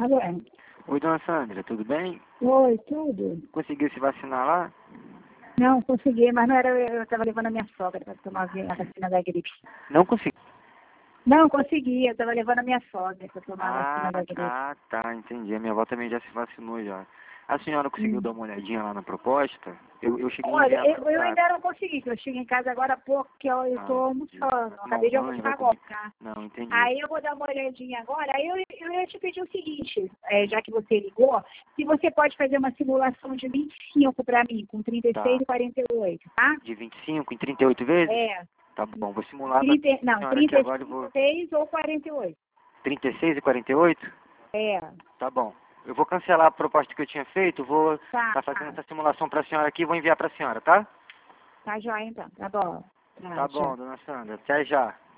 Alô? Oi, dona Sandra, tudo bem? Oi, tudo? Conseguiu se vacinar lá? Não, consegui, mas não era eu estava levando a minha sogra para tomar a vacina da gripe. Não consegui. Não, consegui, eu estava levando a minha sogra para tomar a vacina da gripe. Tá, entendi. A minha avó também já se vacinou já. A senhora conseguiu dar uma olhadinha lá na proposta? Eu cheguei a Olha, enviar no eu WhatsApp. ainda não consegui, que eu cheguei em casa agora há pouco, que eu estou almoçando, acabei de Banho, vai almoçar comer. agora, tá? Não, entendi. Aí eu vou dar uma olhadinha agora, aí eu ia te pedir o seguinte, já que você ligou, se você pode fazer uma simulação de 25 para mim, com 36 e 48, tá? De 25 em 38 vezes? É, Tá bom, vou simular pra 30, não, senhora que agora eu vou... 36 ou 48. 36 e 48? É, Tá bom. Eu vou cancelar a proposta que eu tinha feito, vou tá, tá fazendo essa simulação pra senhora aqui e vou enviar pra senhora, tá? tá joia então, tá bom. Tá Tchau. bom, dona Sandra. Até já.